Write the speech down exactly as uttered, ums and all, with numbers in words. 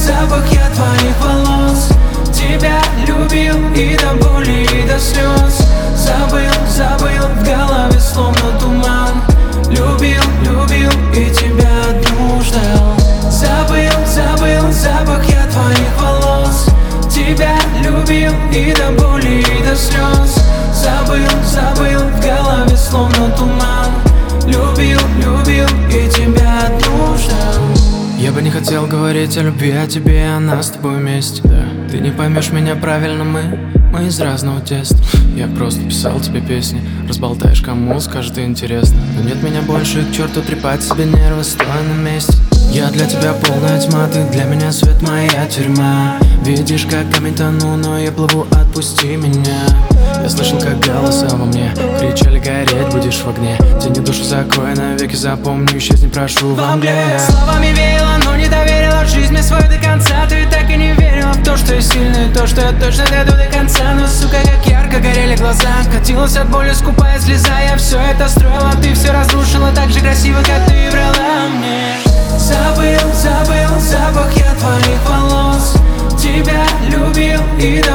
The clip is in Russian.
запах я твоих волос. Тебя любил и до боли, и до слез. Забыл, забыл, в голове словно туман. Любил, любил и тебя одну ждал. Забыл, забыл, запах я твоих волос. Тебя любил и до боли, и до слез. Забыл, забыл, в голове словно туман. Любил, любил и тебя одну ждал. Я бы не хотел говорить о любви, о тебе, о нас с тобой вместе, да. Ты не поймешь меня правильно, мы, мы из разного теста. Я просто писал тебе песни, разболтаешь кому, скажет интересно. Но нет меня больше, к черту трепать себе нервы, стоя на месте. Я для тебя полная тьма, ты для меня свет, моя тюрьма. Видишь, как камень тону, но я плыву, отпусти меня. Я слышал, как голоса во мне кричали: гореть будешь в огне. Тени душу закрой, навеки запомню, исчезни, прошу во мне. Словами верила, но не доверила жизнь мне свою до конца. Ты так и не верила в то, что я сильный, то, что я точно дойду до конца. Но, сука, как ярко горели глаза, катилась от боли скупая слеза. Я все это строила, ты все разрушила так же красиво, как ты врала мне. Забыл, забыл, запах я твоих волос. Тебя любил и до